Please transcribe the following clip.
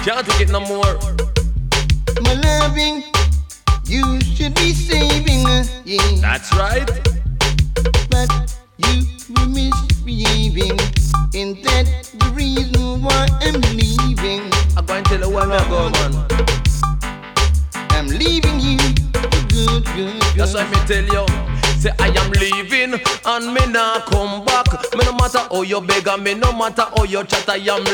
Can't take it no more. My loving, you should be saving, yeah. That's right. But you were misbehaving, and that's the reason why I'm leaving. I'm going to tell you where I go, man. I'm leaving you for good, good. That's why me tell you. Say I am leaving and me nah come back. Me no matter how you beg and me no matter how you chat, I am